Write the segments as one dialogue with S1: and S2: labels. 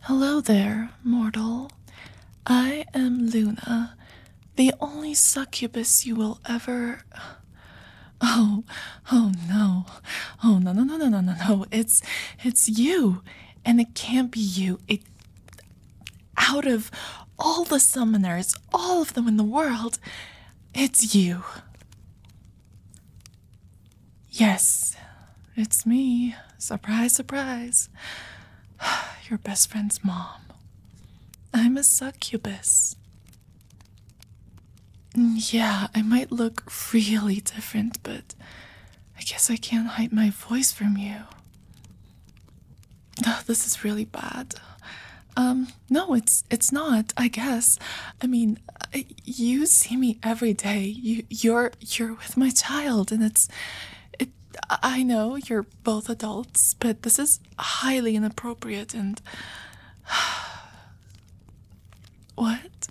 S1: Hello there, mortal. I am Luna, the only succubus you will ever. Oh, oh no. Oh no no no no no no no. It's you. And it can't be you. It out of all the summoners, all of them in the world, it's you. Yes, it's me. Surprise, surprise. Your best friend's mom. I'm a succubus. Yeah, I might look really different, but I guess I can't hide my voice from you. This is really bad. No, it's not, I guess. I mean, you see me every day. You're with my child, and it I know you're both adults, but this is highly inappropriate and what?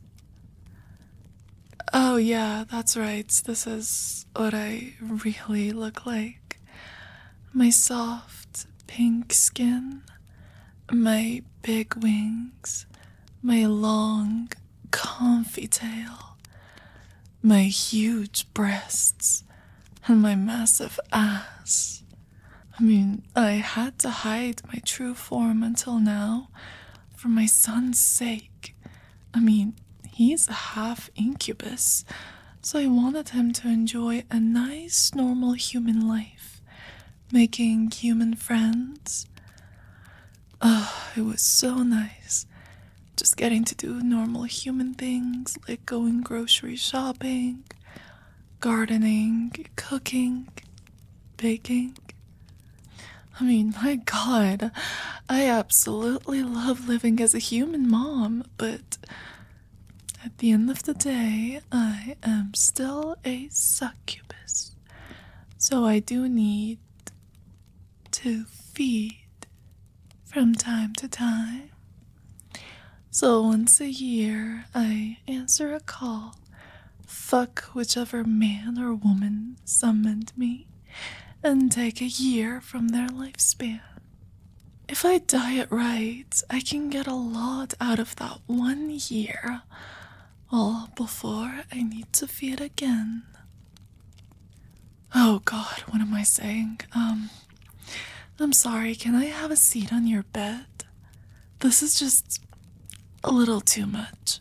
S1: Oh yeah, that's right. This is what I really look like. My soft pink skin, my big wings, my long, comfy tail, my huge breasts, and my massive ass. I mean, I had to hide my true form until now for my son's sake. I mean, he's a half incubus, so I wanted him to enjoy a nice, normal human life, making human friends. Oh, it was so nice. Just getting to do normal human things like going grocery shopping, gardening, cooking, baking. I mean, my god, I absolutely love living as a human mom, but at the end of the day, I am still a succubus. So I do need to feed from time to time. So once a year, I answer a call, fuck whichever man or woman summoned me, and take a year from their lifespan. If I diet right, I can get a lot out of that 1 year, all before I need to feed again. Oh god, what am I saying? I'm sorry, can I have a seat on your bed? This is just a little too much.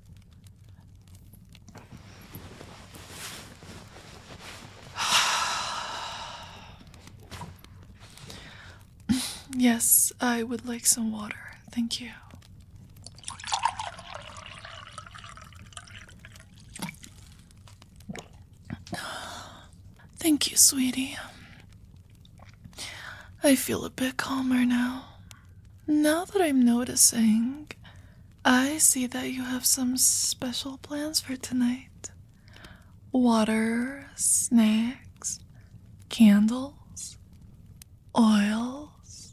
S1: Yes, I would like some water. Thank you. Thank you, sweetie. I feel a bit calmer now. Now that I'm noticing, I see that you have some special plans for tonight. Water, snacks, candles, oils.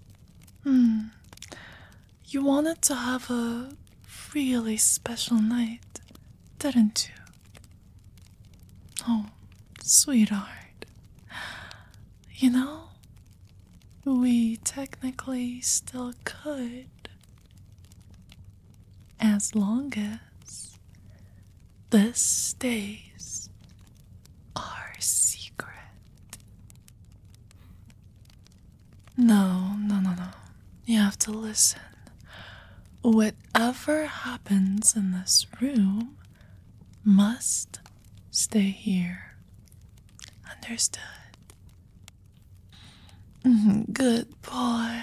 S1: You wanted to have a really special night, didn't you? Oh, sweetheart. You know, we technically still could, as long as this stays our secret. No, no, no, no. You have to listen. Whatever happens in this room must stay here. Understood? Good boy.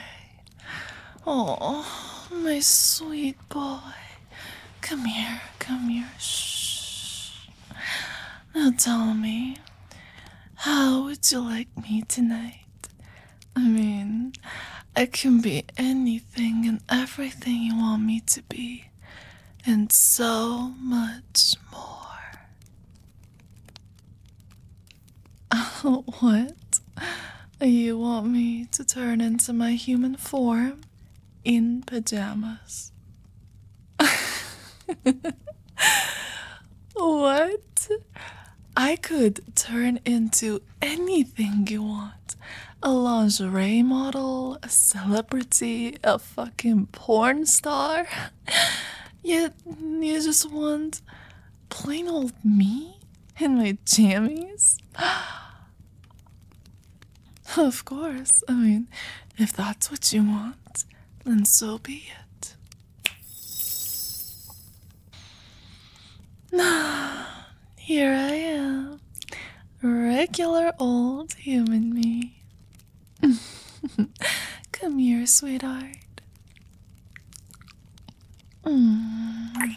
S1: Oh, my sweet boy. Come here, come here. Shh. Now tell me, how would you like me tonight? I mean, I can be anything and everything you want me to be, and so much more. What? You want me to turn into my human form in pajamas? What? I could turn into anything you want. a lingerie model, a celebrity, a fucking porn star. Yet you just want plain old me in my jammies? Of course. I mean, if that's what you want, then so be it. Here I am, regular old human me. Come here, sweetheart. Mm.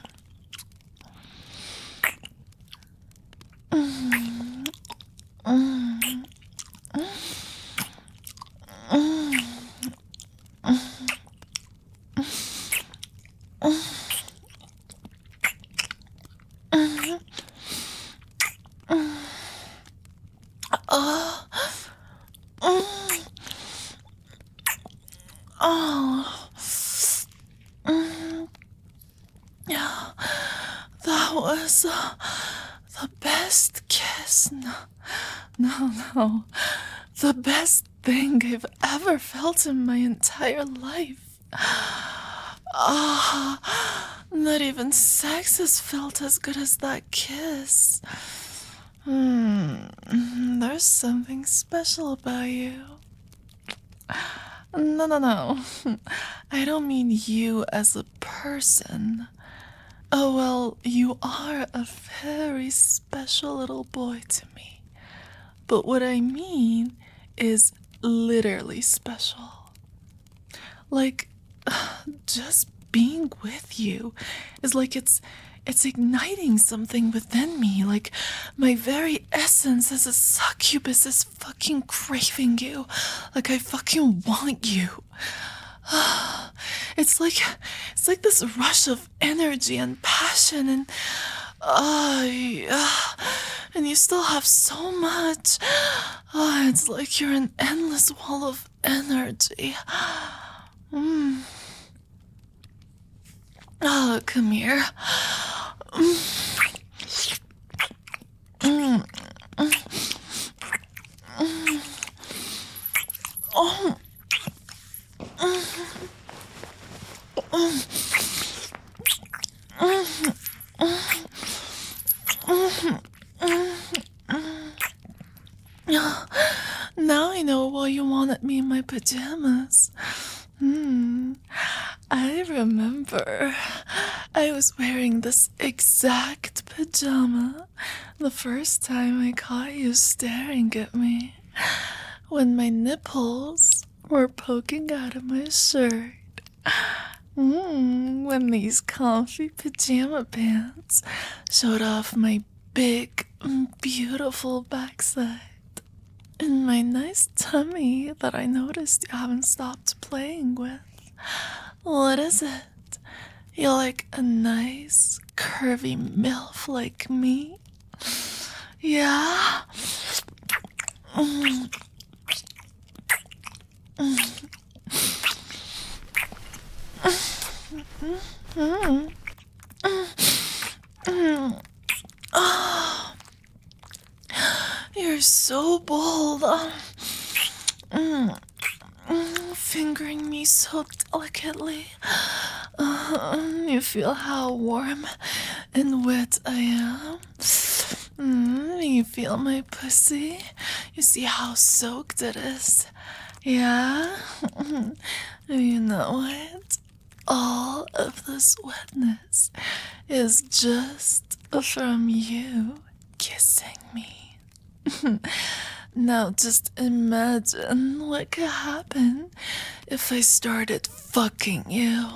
S1: Mm. Mm. Oh, oh, yeah, that was the best kiss. No, the best thing I've ever felt in my entire life. Not even sex has felt as good as that kiss. There's something special about you. No. I don't mean you as a person. Oh, well, you are a very special little boy to me. But what I mean is literally special. Like, just being with you is like it's igniting something within me. Like, my very essence as a succubus is fucking craving you. Like, I fucking want you. It's like this rush of energy and passion, and and you still have so much. It's like you're an endless wall of energy. Come here. Now I know why you wanted me in my pajamas. I remember I was wearing this exact pajama the first time I caught you staring at me, when my nipples were poking out of my shirt. When these comfy pajama pants showed off my big, beautiful backside. And my nice tummy that I noticed you haven't stopped playing with. What is it? You like a nice, curvy MILF like me? Yeah? You're so bold. Fingering me so delicately. You feel how warm and wet I am. You feel my pussy. You see how soaked it is. Yeah? You know what? All of this wetness is just from you kissing me. Now just imagine what could happen if I started fucking you.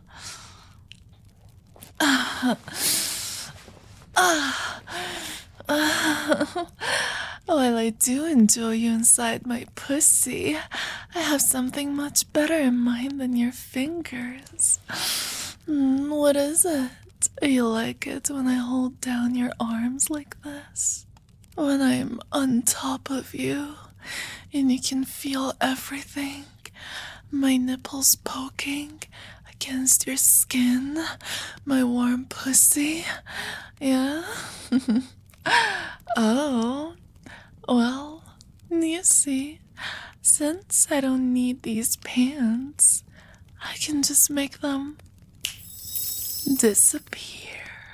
S1: While I do enjoy you inside my pussy, I have something much better in mind than your fingers. What is it? You like it when I hold down your arms like this? When I'm on top of you and you can feel everything? My nipples poking against your skin, my warm pussy. Yeah? Oh, well, you see, Since I don't need these pants, I can just make them disappear.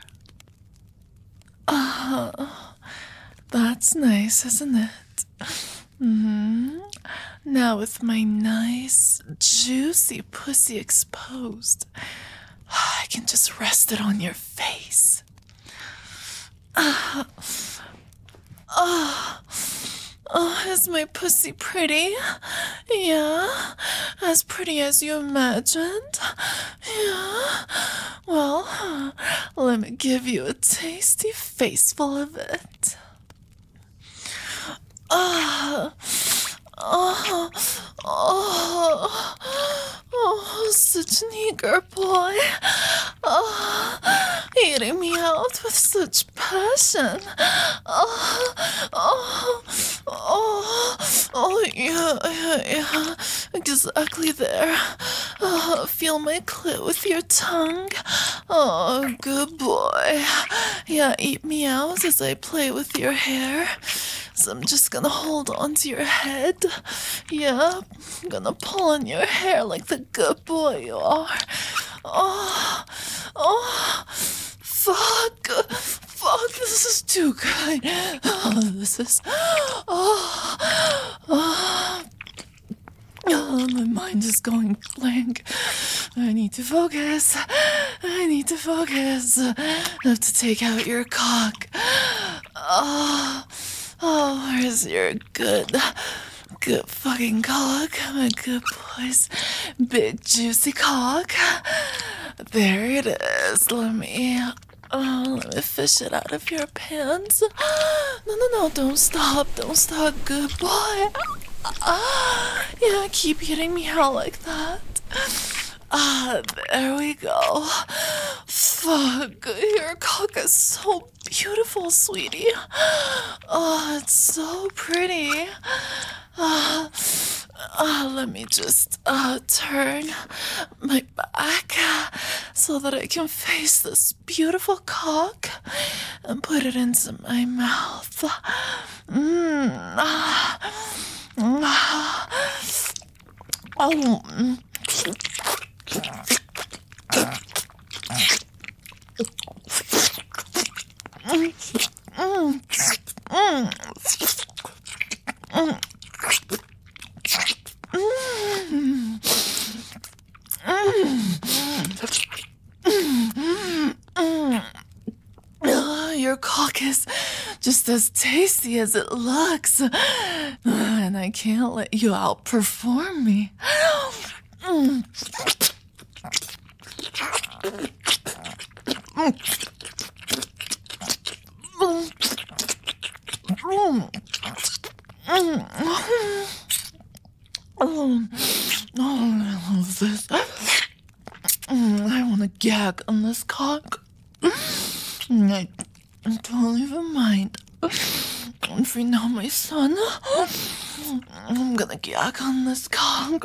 S1: That's nice, isn't it? Now with my nice, juicy pussy exposed, I can just rest it on your face. Is my pussy pretty? Yeah, as pretty as you imagined? Yeah. Well, let me give you a tasty faceful of it. Such an eager boy. Eating me out with such passion. Yeah. Exactly there. Feel my clit with your tongue. Oh, good boy. Yeah, eat me out as I play with your hair. So I'm just gonna hold on to your head. Yeah, I'm gonna pull on your hair like the good boy you are. Fuck, this is too good. My mind is going blank. I need to focus. I have to take out your cock. Where's your good fucking cock? My good boy's big juicy cock. There it is. Let me fish it out of your pants. No, don't stop, good boy. Yeah, keep eating me out like that. There we go. Fuck, your cock is so beautiful, sweetie. It's so pretty. Let me just turn my back so that I can face this beautiful cock and put it into my mouth. Your cock is just as tasty as it looks, and I can't let you outperform me. I love this. I want to gag on this cock. I don't even mind. If you know my son, I'm gonna gag on this cock.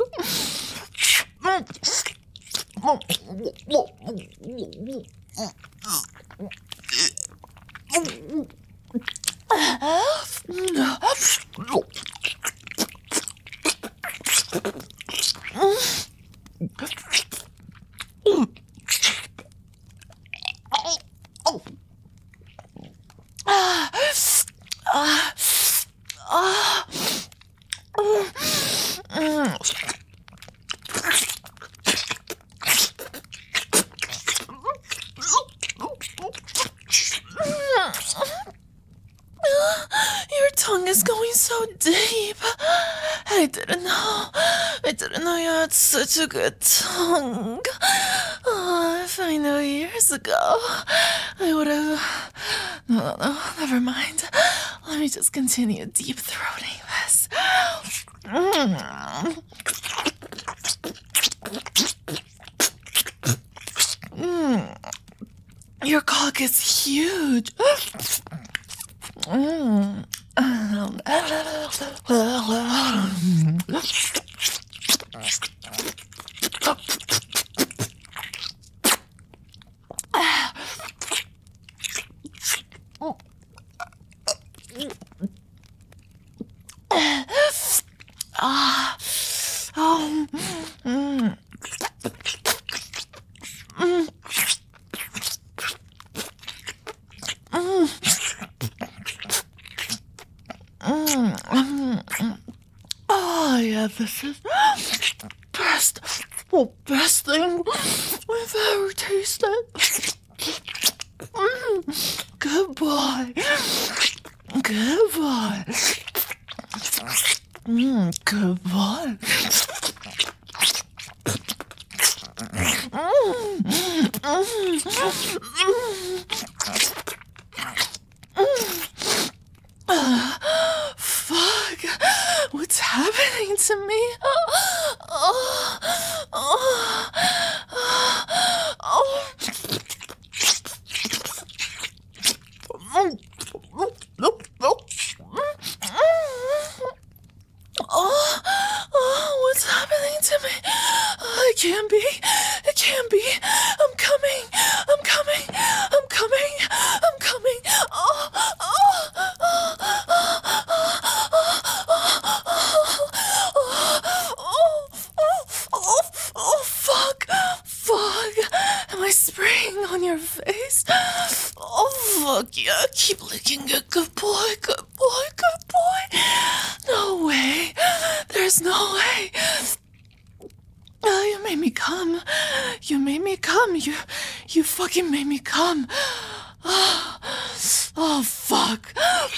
S1: Your tongue is going so deep. I didn't know you had such a good tongue. If I knew years ago, I would have... No, never mind. Let me just continue deep throating this. Your cock is huge. Oh yeah, this is best, best thing we've ever tasted. Good boy. Good boy. Good boy. Fuck. What's happening to me? What's happening to me? It can't be. It can't be. I'm coming. I'm coming. I'm coming. I'm coming. Fuck. Fuck. Am I spraying on your face? Oh, fuck yeah. Keep licking it. Good boy. Good boy. Good boy. No way. There's no way. You made me come. You made me come. You fucking made me come. Oh, fuck.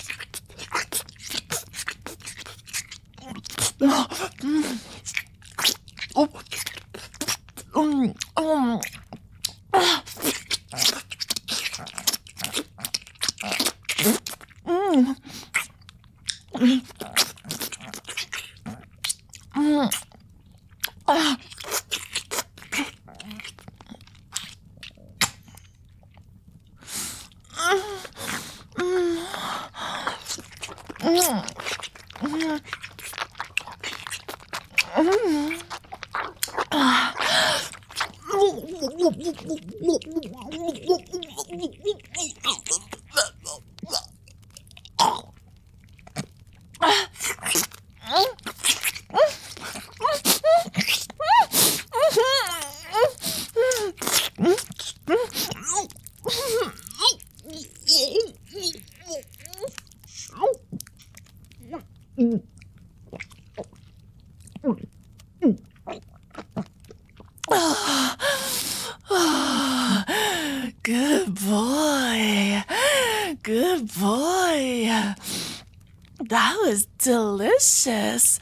S1: Good boy. Good boy. That was delicious.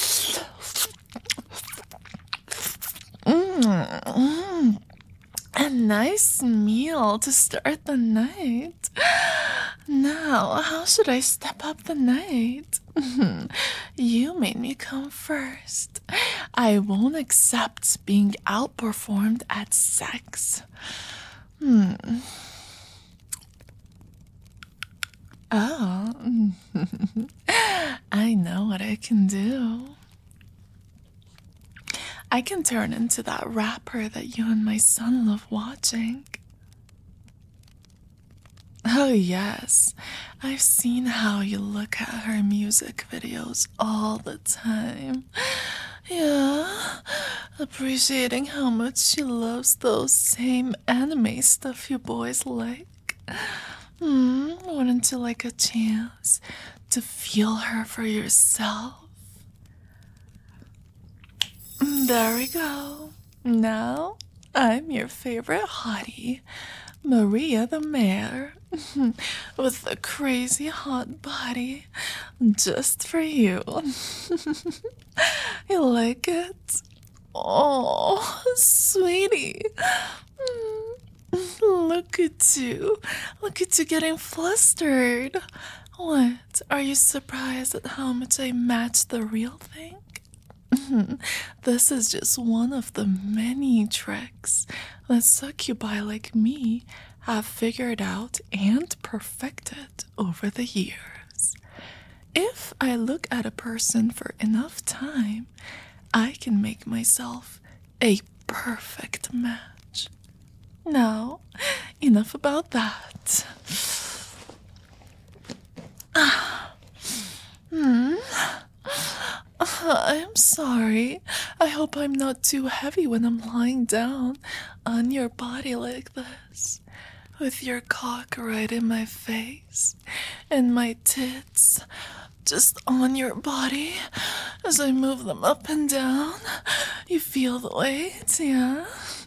S1: A nice meal to start the night. Now, how should I step up the night? You made me come first. I won't accept being outperformed at sex. Oh, I know what I can do. I can turn into that rapper that you and my son love watching. Oh, yes. I've seen how you look at her music videos all the time. Yeah, appreciating how much she loves those same anime stuff you boys like. Wouldn't you like a chance to feel her for yourself? There we go. Now, I'm your favorite hottie, Maria the Mare, with a crazy hot body just for you. You like it? Oh, sweetie. Look at you. Look at you getting flustered. What? Are you surprised at how much I match the real thing? This is just one of the many tricks that succubi like me have figured out and perfected over the years. If I look at a person for enough time, I can make myself a perfect match. Now, enough about that. I'm sorry. I hope I'm not too heavy when I'm lying down on your body like this. With your cock right in my face and my tits just on your body as I move them up and down. You feel the weight, yeah?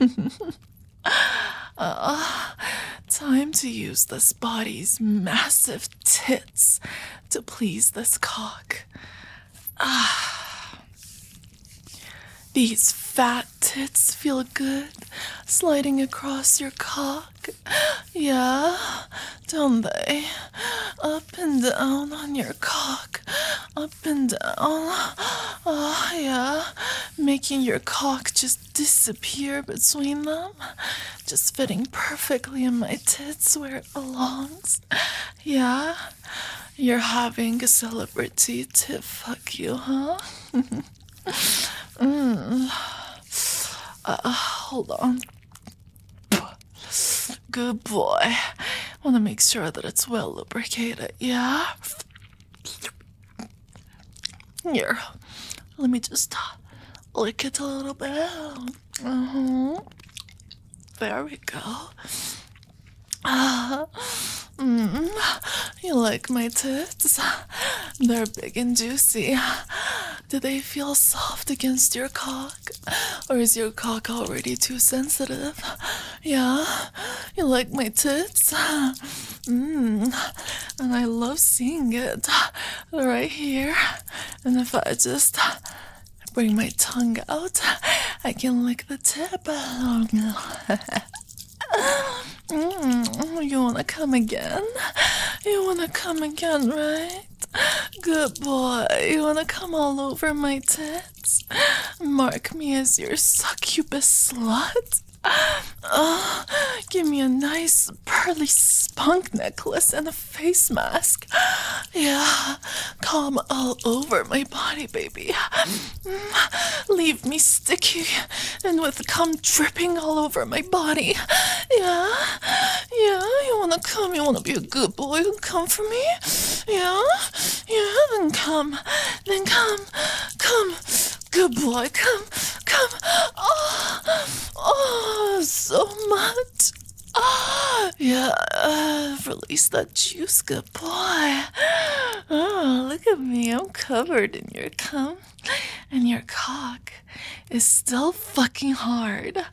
S1: Time to use this body's massive tits to please this cock. These fat tits feel good sliding across your cock. Yeah, don't they? Up and down on your cock. Up and down. Oh, yeah. Making your cock just disappear between them. Just fitting perfectly in my tits where it belongs. Yeah? You're having a celebrity tit fuck you, huh? Hold on. Good boy. Want to make sure that it's well lubricated, yeah? Here, let me just lick it a little bit. There we go. You like my tits? They're big and juicy. Do they feel soft against your cock? Or is your cock already too sensitive? Yeah? You like my tits? And I love seeing it right here. And if I just bring my tongue out, I can lick the tip. You wanna come again? You wanna come again, right? Good boy. You wanna come all over my tits? Mark me as your succubus slut? Give me a nice pearly spunk necklace and a face mask. Yeah, come all over my body, baby. Leave me sticky and with cum dripping all over my body. Yeah, you wanna come? You wanna be a good boy and come for me? Yeah, then come. Good boy, come. Oh, so much. Yeah, release that juice, good boy. Oh, look at me, I'm covered in your cum, and your cock is still fucking hard.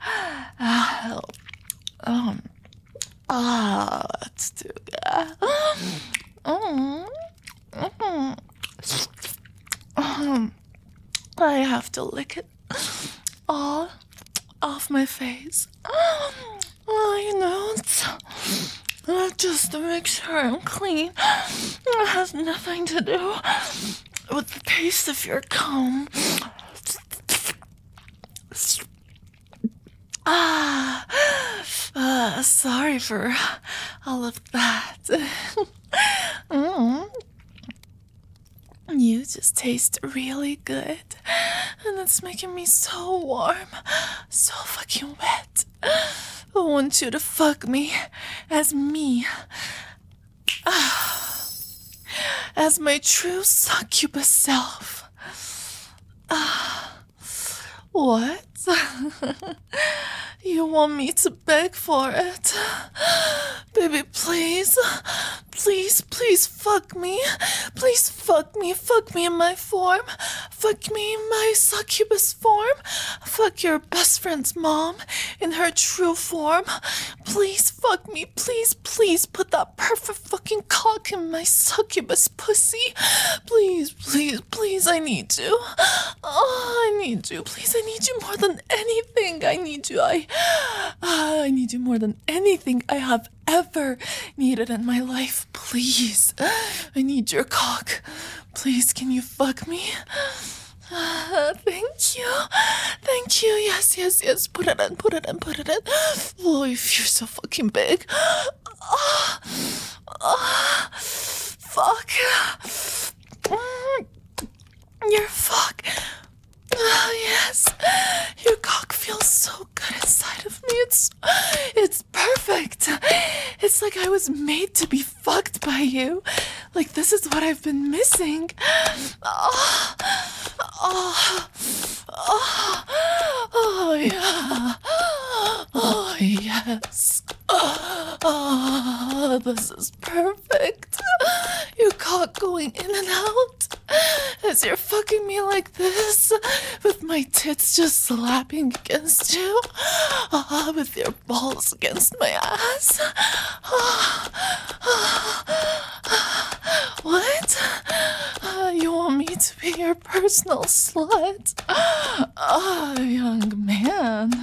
S1: Let's do that. I have to lick it all off my face. Just to make sure I'm clean. It has nothing to do with the taste of your cum. Sorry for all of that. You just taste really good, and it's making me so warm, so fucking wet. I want you to fuck me as as my true succubus self. What? You want me to beg for it? Baby, please fuck me. Please fuck me in my form. Fuck me in my succubus form. Fuck your best friend's mom in her true form. Please fuck me. Please put that perfect fucking cock in my succubus pussy. Please, I need you. Oh, I need you. Please, I need you more than anything. I need you. I need you more than anything I have ever needed in my life. Please, I need your cock. Please, can you fuck me? Thank you. Yes. Put it in. Oh, you're so fucking big. Fuck. Your fuck. Yes. Your cock feels so good inside of me. It's perfect. It's like I was made to be fucked by you. Like this is what I've been missing. Oh, oh, oh yeah. Oh, yes. Oh, this is perfect. You're caught going in and out as you're fucking me like this, with my tits just slapping against you, with your balls against my ass. What? You want me to be your personal slut? Young man.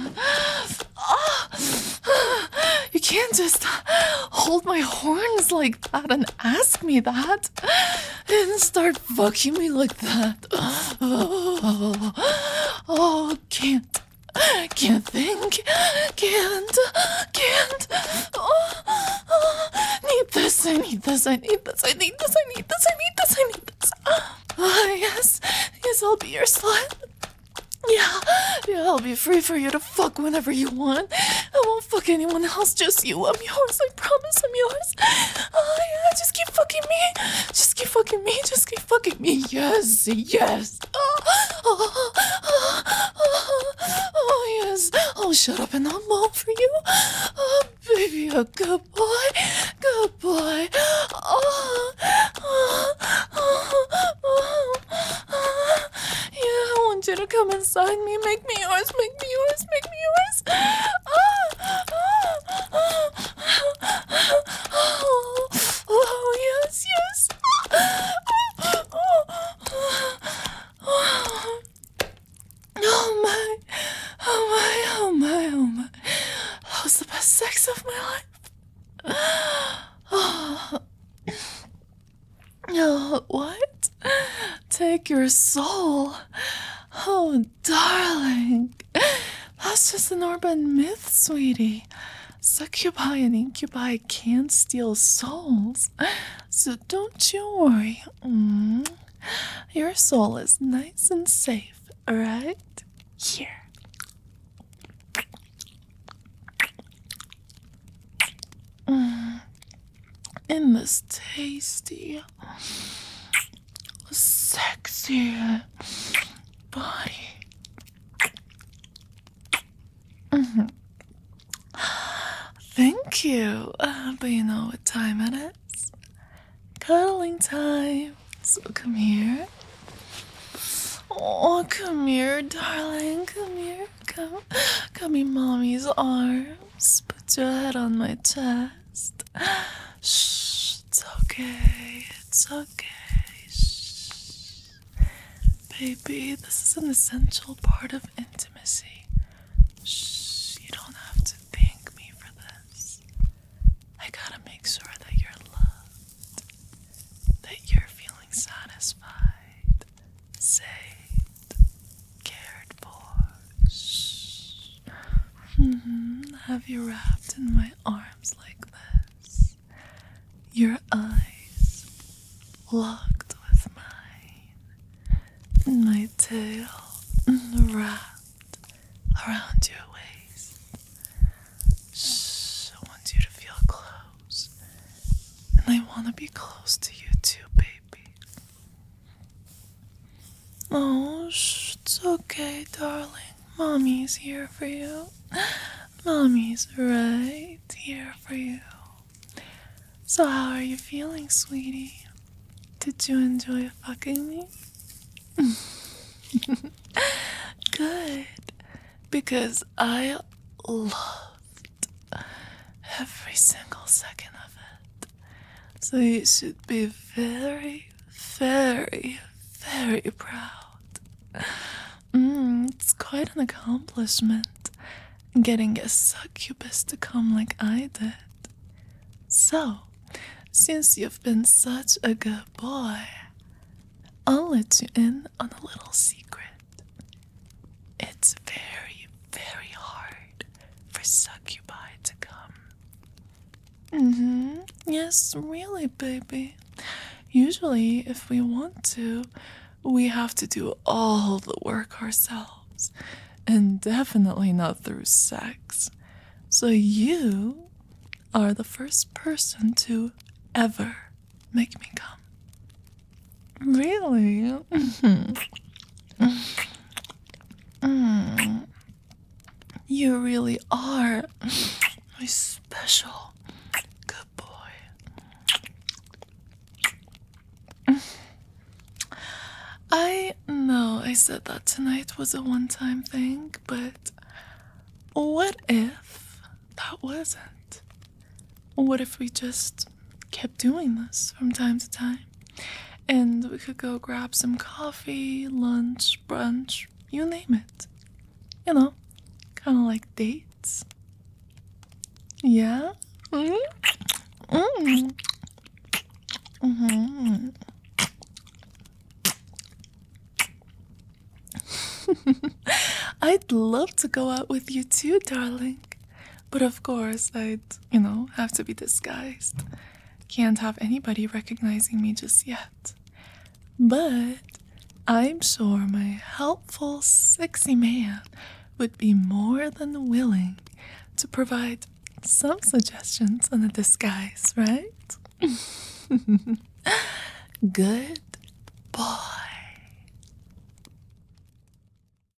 S1: You can't just hold my horns like that and ask me that and start fucking me like that. Can't think. Can't. Need this, I need this. Yes, I'll be your slut. Yeah, I'll be free for you to fuck whenever you want. I won't fuck anyone else, just you. I'm yours, I promise I'm yours. Yeah, just keep fucking me. Just keep fucking me. Yes. Oh, yes. Oh, shut up and I'll moan for you. Oh, baby, a good boy. Yeah, I want you to come inside me. Make me yours. Oh, yes. Oh my. That was the best sex of my life. Oh, what? Take your soul. Oh, darling. That's just an urban myth, sweetie. Succubi and incubi can't steal souls. So don't you worry. Your soul is nice and safe, right? Here. In this tasty, sexy body. Thank you. But you know what time it is? Cuddling time. So come here. Oh, come here, darling. Come here. Come in mommy's arms. Put your head on my chest. Shh, it's okay. Shh. Baby, this is an essential part of intimacy. Shh, you don't have to thank me for this. I gotta make sure that you're loved, that you're feeling satisfied, saved, cared for. Shh. Have you wrapped in my arms like this? Your eyes locked with mine. My tail wrapped around your waist. Shh, I want you to feel close. And I want to be close to you too, baby. Oh, shh, it's okay, darling. Mommy's here for you. Mommy's right here for you. So how are you feeling, sweetie? Did you enjoy fucking me? Good. Because I loved every single second of it. So you should be very, very, very proud. It's quite an accomplishment getting a succubus to come like I did. So, since you've been such a good boy, I'll let you in on a little secret. It's very, very hard for succubi to come. Yes, really, baby. Usually, if we want to, we have to do all the work ourselves, and definitely not through sex. So you are the first person to ever make me come. Really? Mm, you really are my special good boy. I know I said that tonight was a one time thing, but what if that wasn't? What if we just kept doing this from time to time? And we could go grab some coffee, lunch, brunch, you name it. You know, kind of like dates. Yeah? Mm? Mm. Mhm. I'd love to go out with you too, darling. But of course, I'd have to be disguised. Can't have anybody recognizing me just yet. But I'm sure my helpful, sexy man would be more than willing to provide some suggestions on a disguise, right? Good.